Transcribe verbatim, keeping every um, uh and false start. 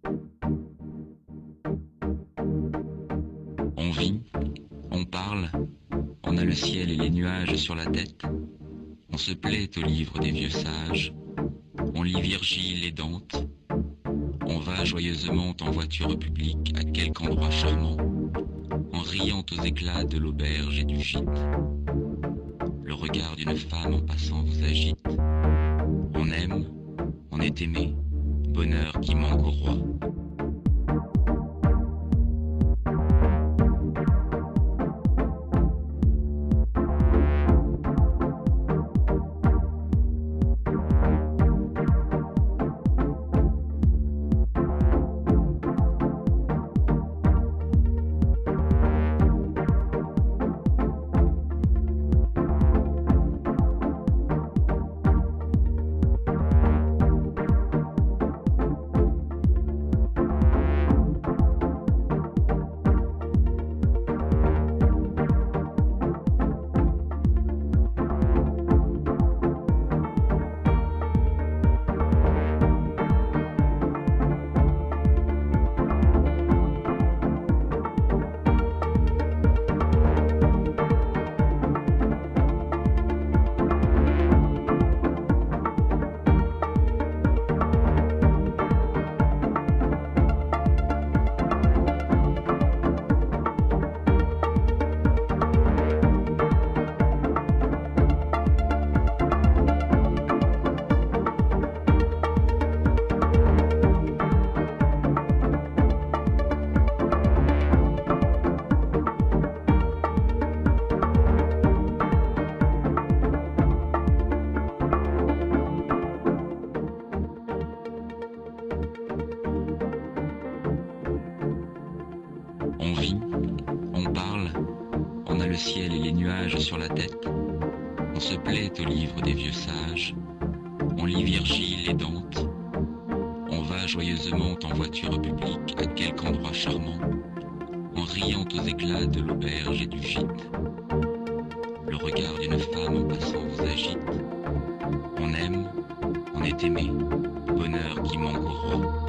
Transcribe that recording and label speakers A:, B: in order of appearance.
A: On vit, on parle, on a le ciel et les nuages sur la tête. On se plaît au livre des vieux sages. On lit Virgile et Dante. On va joyeusement en voiture publique à quelque endroit charmant, en riant aux éclats de l'auberge et du gîte. Le regard d'une femme en passant vous agite. On aime, on est aimé, bonheur qui manque au roi. On vit, on parle, on a le ciel et les nuages sur la tête. On se plaît au livre des vieux sages. On lit Virgile et Dante. On va joyeusement en voiture publique à quelque endroit charmant, en riant aux éclats de l'auberge et du gîte. Le regard d'une femme en passant vous agite. On aime, on est aimé, bonheur qui manque au roi.